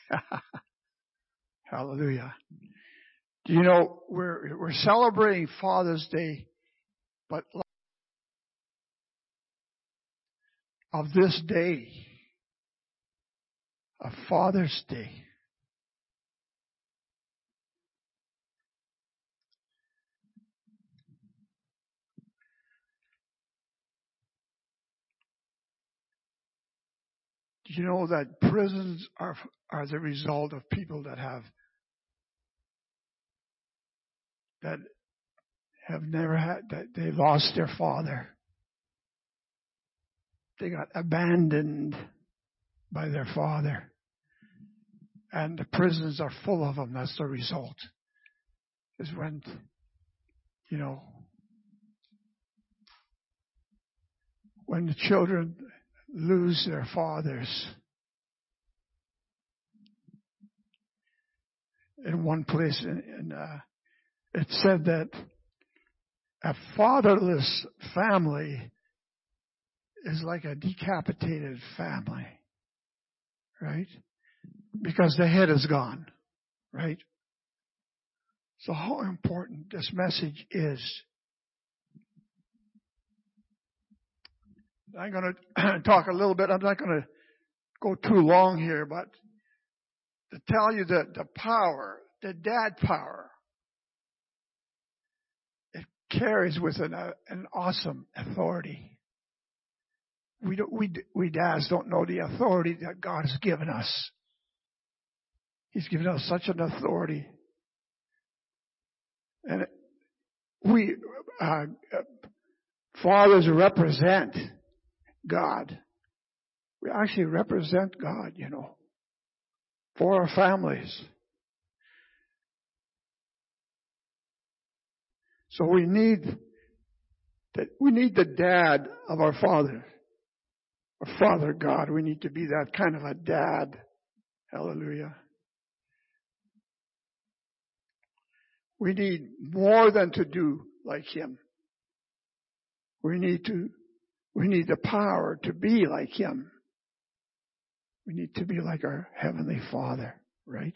Hallelujah. Do you know we're celebrating Father's Day, but of this day, of Father's Day, do you know that prisons are the result of people that have never had, that they lost their father. They got abandoned by their father. And the prisons are full of them. That's the result. Is when, when the children lose their fathers. In one place, it said that a fatherless family is like a decapitated family, right? Because the head is gone, right? So how important this message is. I'm going to talk a little bit. I'm not going to go too long here, but to tell you that the power, the dad power, it carries with it an awesome authority. We dads don't know the authority that God has given us. He's given us such an authority. And we, fathers represent God. We actually represent God, for our families. So we need the dad of our Father. Our Father God. We need to be that kind of a dad. Hallelujah. We need more than to do like Him. We need the power to be like Him. We need to be like our Heavenly Father, right?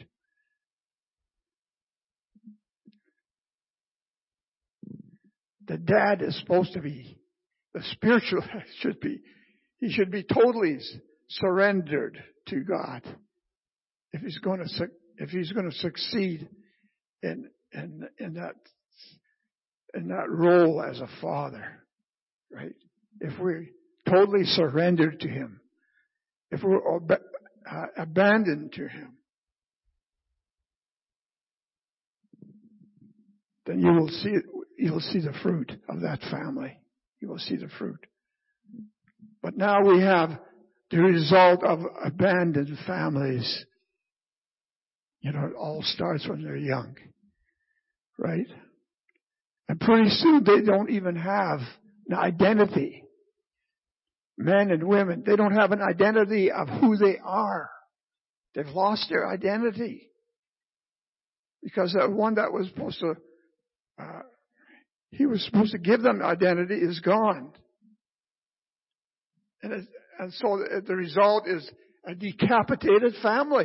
The dad is supposed to be, the spiritual he should be totally surrendered to God. If he's going to succeed in that role as a father, right? If we're totally surrendered to Him, if we're abandoned to Him, then you will see the fruit of that family. You will see the fruit. But now we have the result of abandoned families. It all starts when they're young, right? And pretty soon they don't even have an identity. Men and women, they don't have an identity of who they are. They've lost their identity. Because the one that was supposed to, he was supposed to give them identity is gone. And so the result is a decapitated family.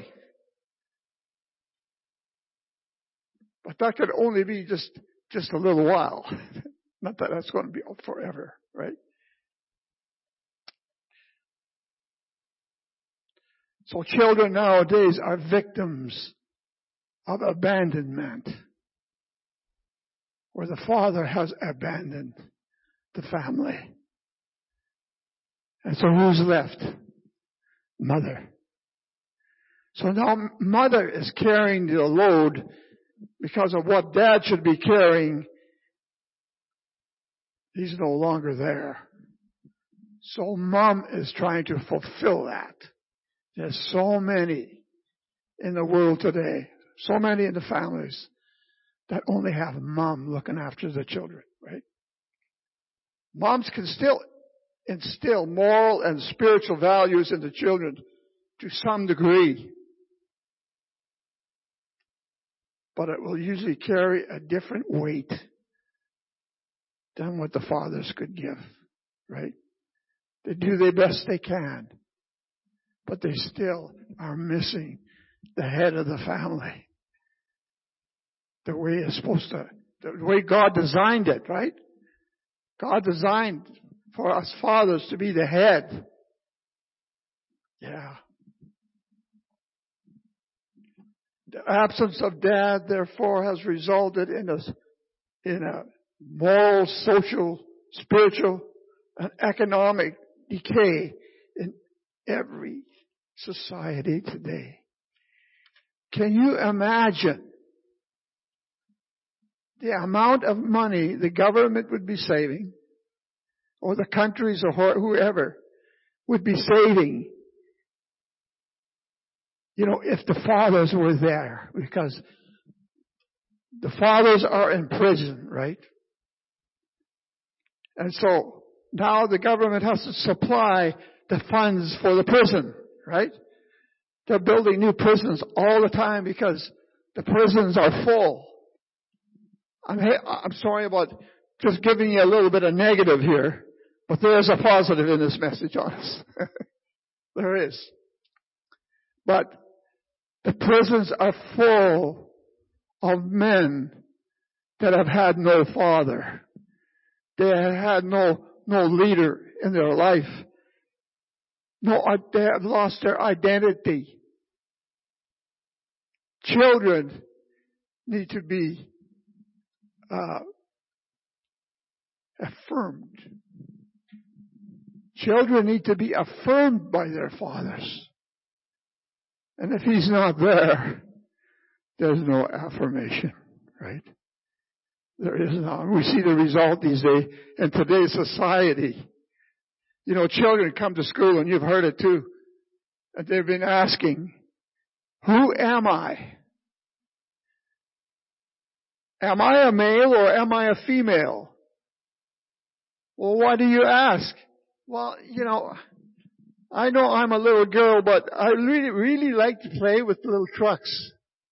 But that could only be just a little while. Not that that's going to be forever, right? So children nowadays are victims of abandonment, where the father has abandoned the family. And so who's left? Mother. So now mother is carrying the load because of what dad should be carrying. He's no longer there. So mom is trying to fulfill that. There's so many in the world today, so many in the families that only have mom looking after the children, right? Moms can still instill moral and spiritual values in the children to some degree. But it will usually carry a different weight than what the fathers could give, right? They do their best they can, but they still are missing the head of the family. The way it's supposed to, the way God designed it, right? God designed for us fathers to be the head. Yeah. The absence of dad, therefore, has resulted in a moral, social, spiritual, and economic decay in every society today. Can you imagine the amount of money the government would be saving, or the countries or whoever would be saving, if the fathers were there? Because the fathers are in prison, right? And so now the government has to supply the funds for the prison, right? They're building new prisons all the time because the prisons are full. I'm sorry about just giving you a little bit of negative here, but there is a positive in this message on us. There is. But the prisons are full of men that have had no father. They have had no leader in their life. They have lost their identity. Children need to be affirmed. Children need to be affirmed by their fathers. And if he's not there, there's no affirmation, right? There is not. We see the result these days in today's society. Children come to school, and you've heard it too, and they've been asking, who am I? Am I a male or am I a female? Well, why do you ask? Well, I know I'm a little girl, but I really, really like to play with little trucks.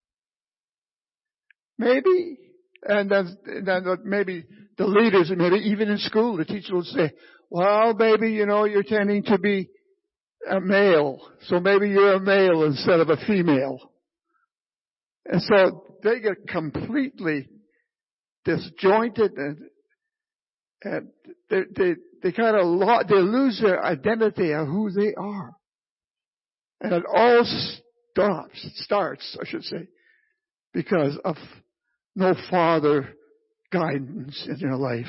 Maybe. And then maybe the leaders, and maybe even in school, the teacher will say, well, baby, you're tending to be a male, so maybe you're a male instead of a female. And so they get completely disjointed, and they kind of they lose their identity of who they are. And it all starts, I should say, because of no father guidance in your life.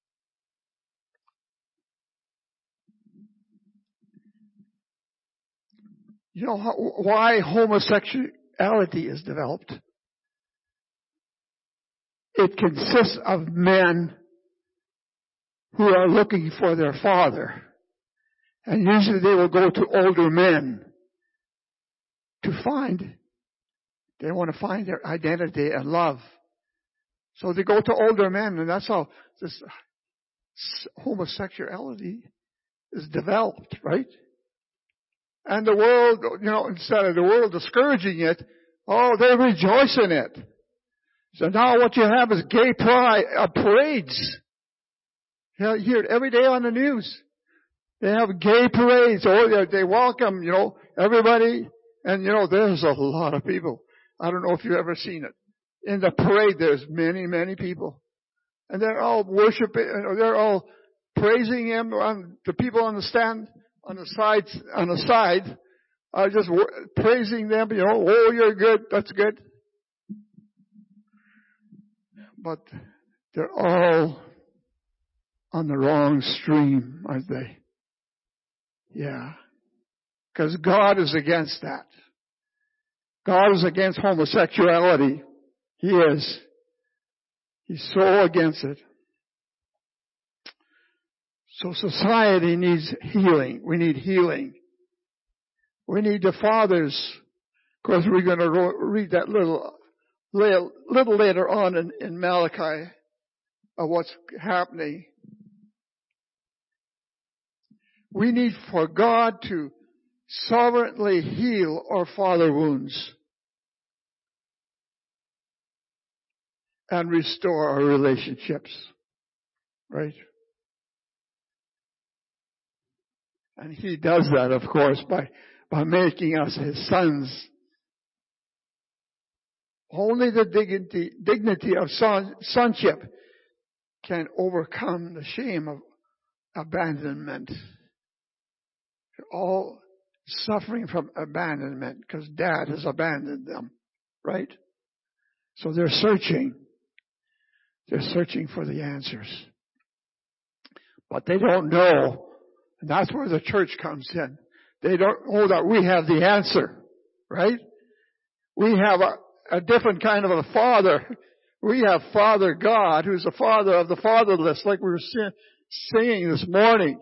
You know why homosexuality is developed? It consists of men who are looking for their father. And usually they will go to older men they want to find their identity and love. So they go to older men, and that's how this homosexuality is developed, right? And the world, instead of the world discouraging it, they rejoice in it. So now what you have is gay parades. You hear it every day on the news. They have gay parades. They welcome, everybody. And, there's a lot of people. I don't know if you've ever seen it. In the parade, there's many, many people. And they're all worshiping, they're all praising him. The people on the stand, on the side, are just praising them. You're good, that's good. But they're all on the wrong stream, aren't they? Yeah. Because God is against that. God is against homosexuality. He is. He's so against it. So society needs healing. We need healing. We need the fathers. Of course, we're going to read that little later on in Malachi of what's happening. We need for God to sovereignly heal our father wounds and restore our relationships. Right? And He does that, of course, by making us His sons Only the dignity of sonship can overcome the shame of abandonment. They're all suffering from abandonment because dad has abandoned them, right? So they're searching. They're searching for the answers. But they don't know. And that's where the church comes in. They don't know that we have the answer, right? We have a different kind of a father. We have Father God, who's the father of the fatherless, like we were singing this morning.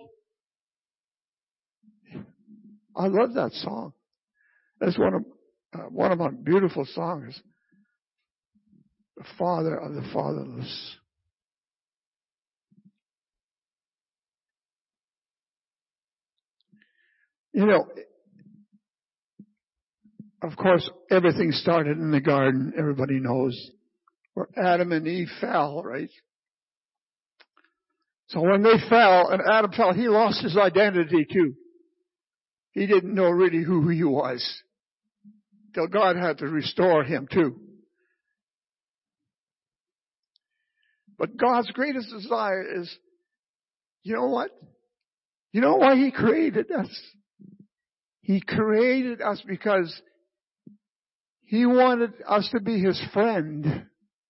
I love that song. That's one of my beautiful songs. The Father of the fatherless. You know, of course, everything started in the garden. Everybody knows where Adam and Eve fell, right? So when they fell and Adam fell, he lost his identity too. He didn't know really who he was. Till God had to restore him too. But God's greatest desire is, you know what? You know why He created us? He created us because He wanted us to be His friend.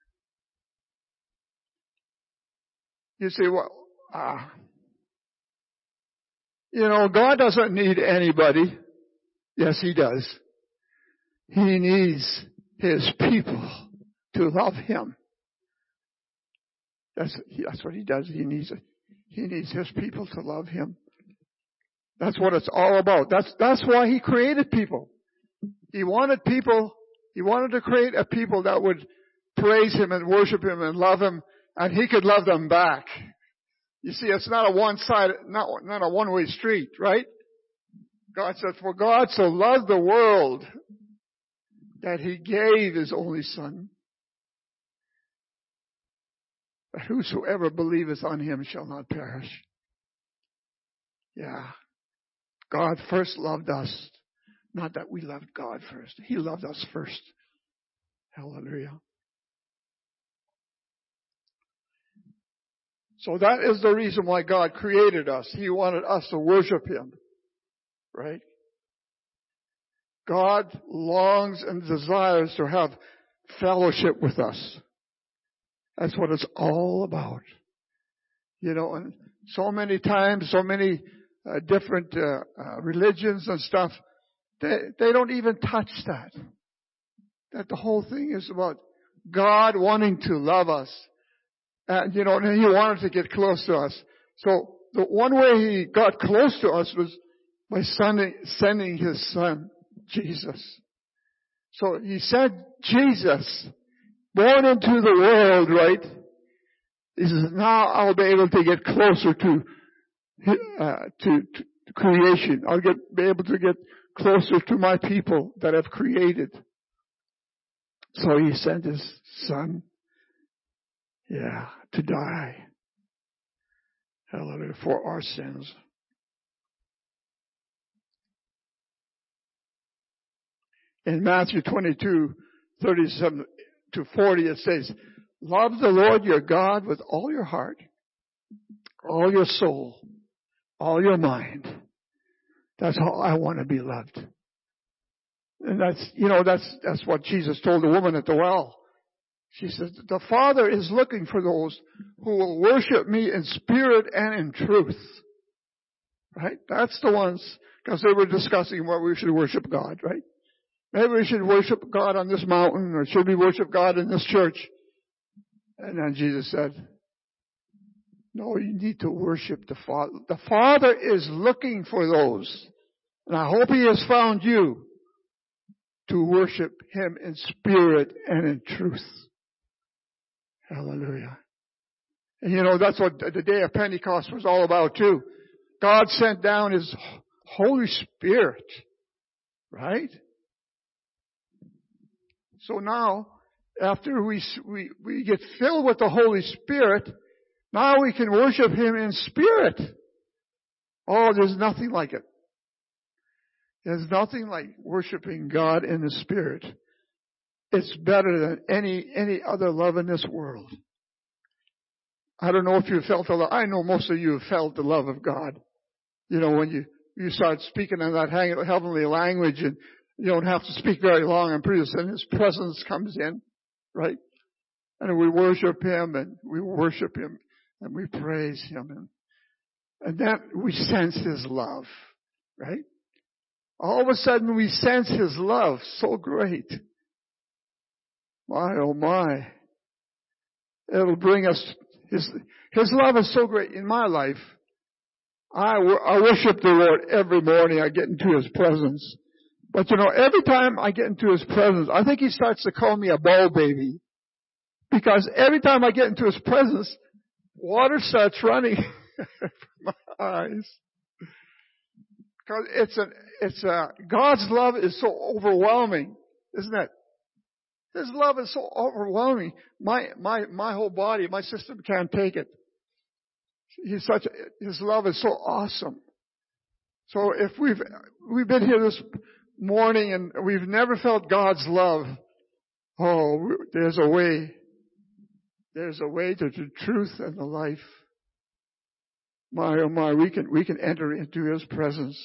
You say, well, you know, God doesn't need anybody. Yes, He does. He needs His people to love Him. That's what He does. He needs His people to love Him. That's what it's all about. That's why He created people. He wanted to create a people that would praise Him and worship Him and love Him, and He could love them back. You see, it's not not a one-way street, right? God said, for God so loved the world that He gave His only Son, that whosoever believeth on Him shall not perish. Yeah. God first loved us. Not that we loved God first. He loved us first. Hallelujah. So that is the reason why God created us. He wanted us to worship Him. Right? God longs and desires to have fellowship with us. That's what it's all about. You know, and so many times, so many different religions and stuff, they don't even touch that. That the whole thing is about God wanting to love us. And, you know, and He wanted to get close to us. So the one way He got close to us was by sending His Son, Jesus. So He sent Jesus, born into the world, right? He says, now I'll be able to get closer to creation. I'll be able to get closer to my people that I've created. So He sent His Son, to die. Hallelujah, for our sins. In Matthew 22:37 to 40, it says, love the Lord your God with all your heart, all your soul, all your mind. That's how I want to be loved. And that's what Jesus told the woman at the well. She says, the Father is looking for those who will worship me in spirit and in truth. Right? That's the ones, because they were discussing where we should worship God, right? Maybe we should worship God on this mountain, or should we worship God in this church? And then Jesus said, no, you need to worship the Father. The Father is looking for those. And I hope He has found you to worship Him in spirit and in truth. Hallelujah. And you know, that's what the day of Pentecost was all about too. God sent down His Holy Spirit. Right? So now, after we get filled with the Holy Spirit, now we can worship Him in spirit. Oh, there's nothing like it. There's nothing like worshiping God in the Spirit. it's better than any other love in this world. I don't know if you felt the love. I know most of you have felt the love of God. You know, when you start speaking in that heavenly language, and you don't have to speak very long, and pretty soon His presence comes in, right? And we worship Him, and we praise Him, and then we sense His love, right? All of a sudden we sense His love so great. My, oh my. It'll bring us, His love is so great in my life. I worship the Lord every morning I get into His presence. But you know, every time I get into His presence, I think He starts to call me a ball baby. Because every time I get into His presence, water starts running from my eyes. Because God's love is so overwhelming, isn't it? His love is so overwhelming. My whole body, my system can't take it. His love is so awesome. So if we've been here this morning and we've never felt God's love, there's a way. There's a way to the truth and the life. My, oh my, we can enter into His presence.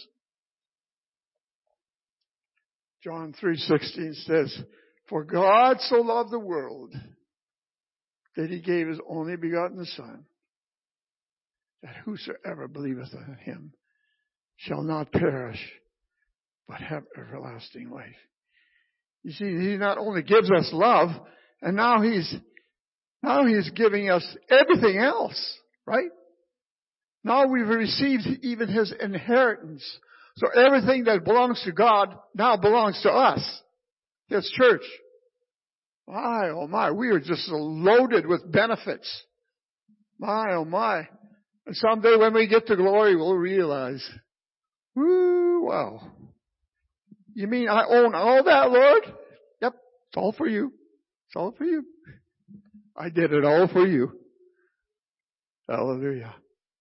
John 3:16 says, "For God so loved the world that He gave His only begotten Son, that whosoever believeth in Him shall not perish, but have everlasting life." You see, He not only gives us love, and now He's giving us everything else, right? Now we've received even His inheritance. So everything that belongs to God now belongs to us, His church. My, oh my, we are just loaded with benefits. My, oh my. And someday when we get to glory, we'll realize, woo, wow. You mean I own all that, Lord? Yep, it's all for you. It's all for you. I did it all for you. Hallelujah.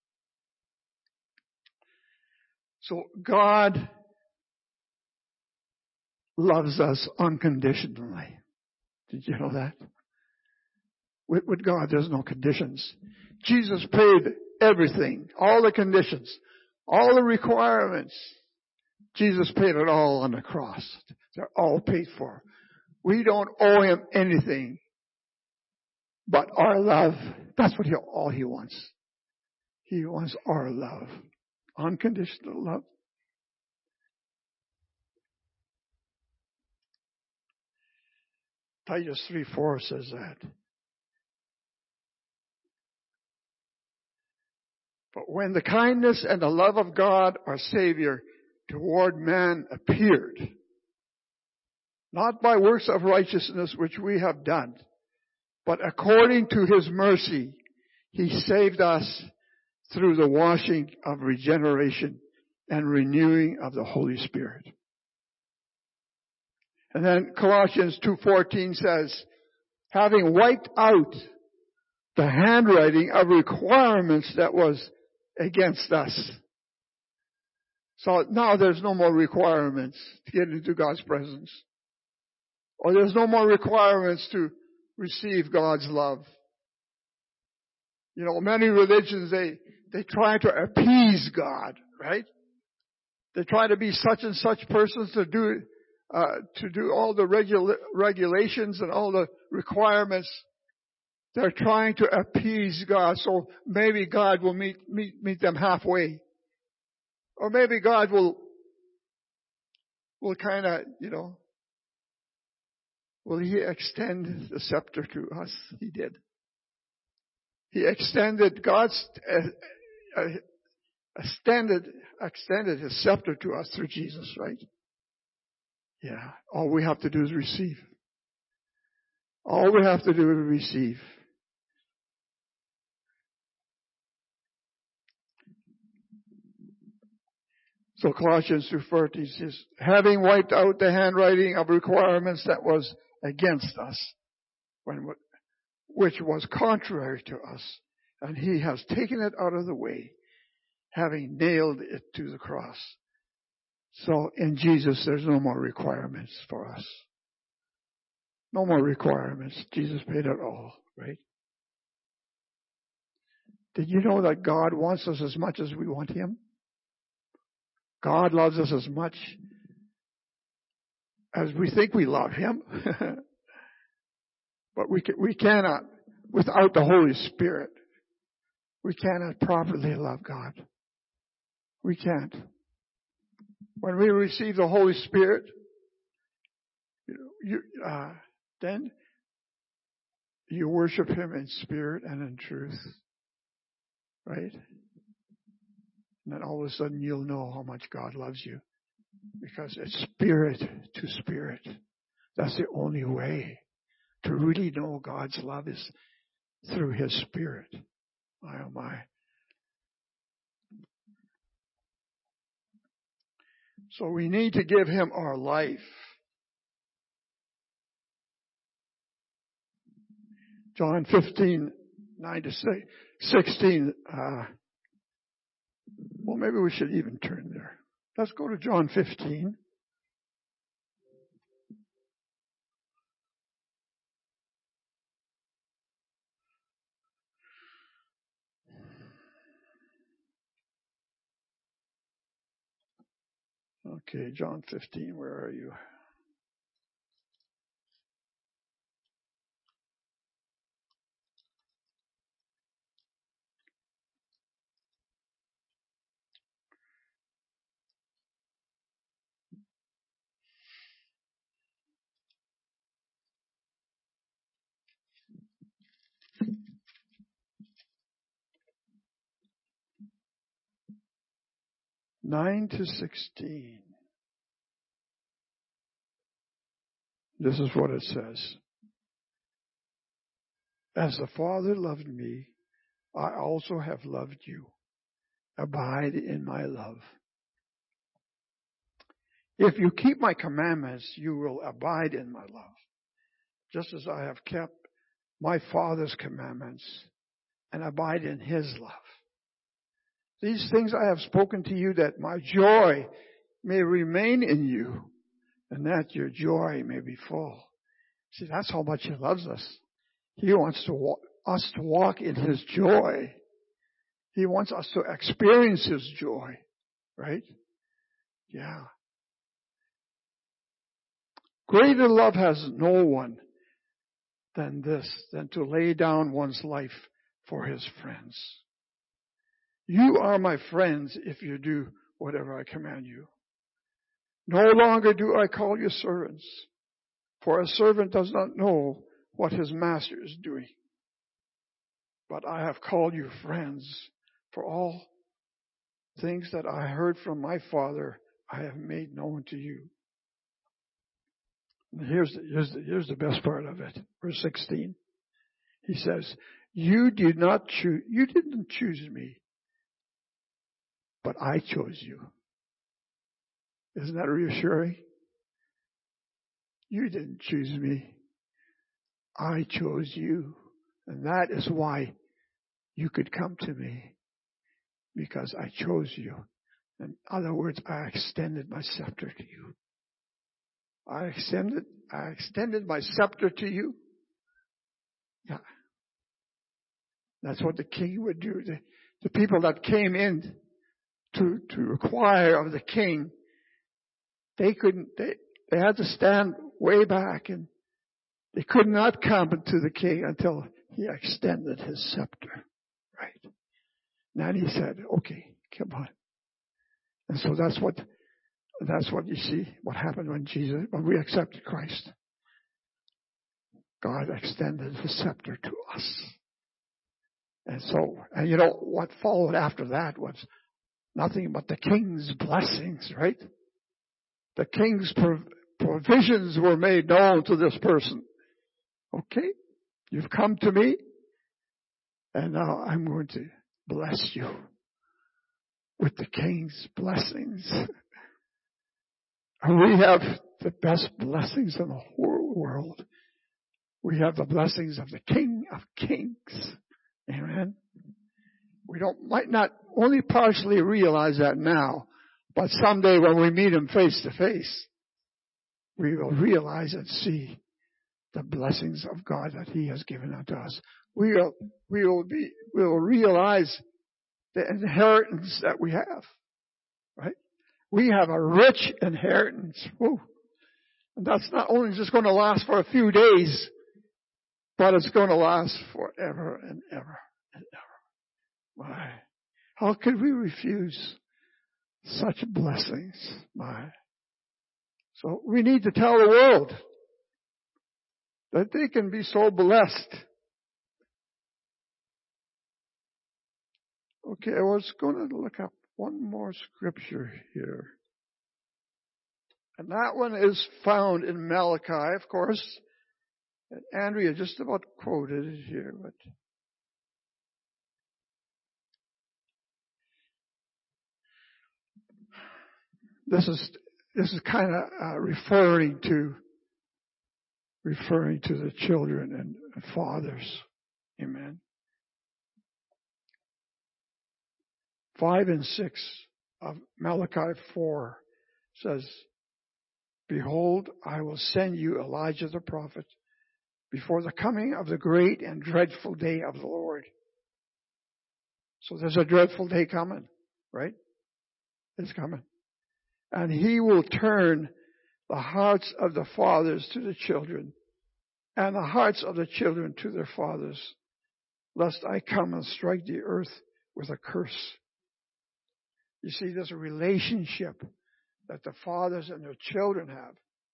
So God loves us unconditionally. Did you know that? With God, there's no conditions. Jesus paid everything, all the conditions, all the requirements. Jesus paid it all on the cross. They're all paid for. We don't owe Him anything but our love. That's what all He wants. He wants our love. Unconditional love. Titus 3:4 says that. But when the kindness and the love of God, our Savior, toward man appeared, not by works of righteousness which we have done, but according to His mercy, He saved us through the washing of regeneration and renewing of the Holy Spirit. And then Colossians 2:14 says, having wiped out the handwriting of requirements that was against us. So now there's no more requirements to get into God's presence. Or there's no more requirements to receive God's love. You know, many religions, they try to appease God, right? They try to be such and such persons to do all the regulations and all the requirements. They're trying to appease God, so maybe God will meet them halfway. Or maybe God will kind of, will He extend the scepter to us? He did. He extended extended His scepter to us through Jesus, right? Yeah. All we have to do is receive. All we have to do is receive. So Colossians 2:14 says, having wiped out the handwriting of requirements that was against us, which was contrary to us, and He has taken it out of the way, having nailed it to the cross. So in Jesus, there's no more requirements for us. No more requirements. Jesus paid it all, right? Did you know that God wants us as much as we want Him? God loves us as much as we think we love Him. But we cannot, without the Holy Spirit, we cannot properly love God. We can't. When we receive the Holy Spirit, then you worship Him in spirit and in truth. Right? And then all of a sudden you'll know how much God loves you. Because it's spirit to spirit. That's the only way to really know God's love is through His Spirit. My oh my. So we need to give Him our life. John 15, 9 to 16. Well, maybe we should even turn there. Let's go to John 15. Okay, John 15, where are you? Nine to 16. This is what it says. As the Father loved me, I also have loved you. Abide in my love. If you keep my commandments, you will abide in my love, just as I have kept my Father's commandments and abide in His love. These things I have spoken to you, that my joy may remain in you, and that your joy may be full. See, that's how much He loves us. He wants us to walk in His joy. He wants us to experience His joy, right? Yeah. Greater love has no one than this, than to lay down one's life for his friends. You are my friends if you do whatever I command you. No longer do I call you servants, for a servant does not know what his master is doing. But I have called you friends, for all things that I heard from my Father I have made known to you. And here's the best part of it. Verse 16. He says, you didn't choose me, but I chose you. Isn't that reassuring? You didn't choose me. I chose you. And that is why you could come to me. Because I chose you. In other words, I extended my scepter to you. I extended my scepter to you. Yeah. That's what the king would do. The people that came in to require of the king, they had to stand way back, and they could not come to the king until he extended his scepter. Right. Then he said, okay, come on. And so that's what you see, what happened when we accepted Christ. God extended his scepter to us. And you know, what followed after that was nothing but the king's blessings, right? The king's provisions were made known to this person. Okay, you've come to me, and now I'm going to bless you with the king's blessings. And we have the best blessings in the whole world. We have the blessings of the King of Kings. Amen. We might not only partially realize that now, but someday when we meet him face to face, we will realize and see the blessings of God that He has given unto us. We will realize the inheritance that we have. Right? We have a rich inheritance. Woo. And that's not only just going to last for a few days, but it's going to last forever and ever and ever. My, how could we refuse such blessings? My. So we need to tell the world that they can be so blessed. Okay, I was going to look up one more scripture here. And that one is found in Malachi, of course. And Andrea just about quoted it here, but this is kind of referring to the children and fathers. Amen. 5 and 6 of Malachi 4 says, "Behold, I will send you Elijah the prophet before the coming of the great and dreadful day of the Lord." So there's a dreadful day coming, right? It's coming. "And he will turn the hearts of the fathers to the children, and the hearts of the children to their fathers, lest I come and strike the earth with a curse." You see, there's a relationship that the fathers and their children have.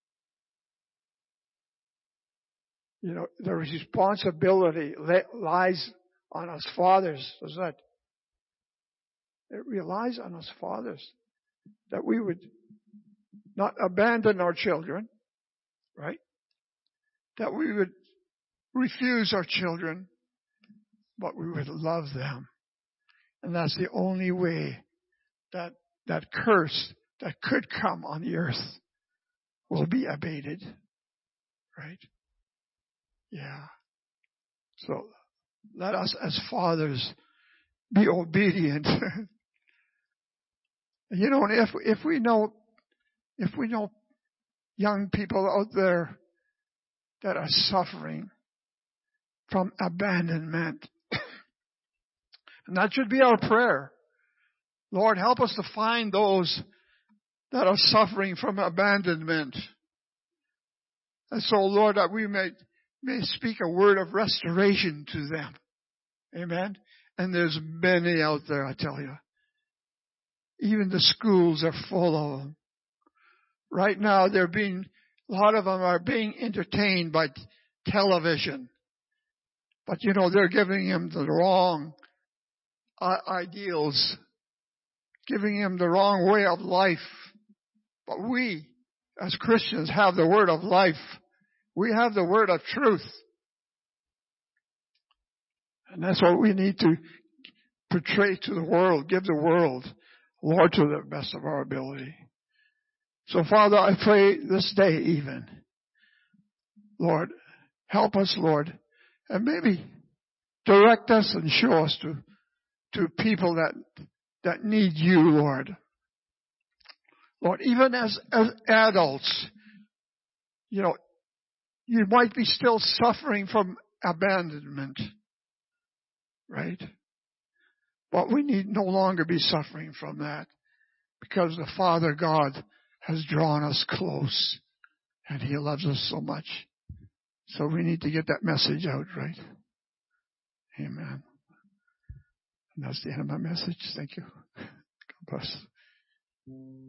You know, the responsibility lies on us fathers, doesn't it? It relies on us fathers that we would not abandon our children, right? That we would refuse our children, but we would love them. And that's the only way that curse that could come on the earth will be abated, right? Yeah. So let us as fathers be obedient. You know, if we know young people out there that are suffering from abandonment, and that should be our prayer. Lord, help us to find those that are suffering from abandonment. And so, Lord, that we may speak a word of restoration to them. Amen. And there's many out there, I tell you. Even the schools are full of them. Right now, a lot of them are being entertained by television. But, you know, they're giving them the wrong ideals, giving them the wrong way of life. But we, as Christians, have the word of life. We have the word of truth. And that's what we need to portray to the world, give the world, Lord, to the best of our ability. So, Father, I pray this day even, Lord, help us, Lord, and maybe direct us and show us to people that need you, Lord. Lord, even as adults, you know, you might be still suffering from abandonment, right? But we need no longer be suffering from that because the Father God has drawn us close and He loves us so much. So we need to get that message out, right? Amen. And that's the end of my message. Thank you. God bless.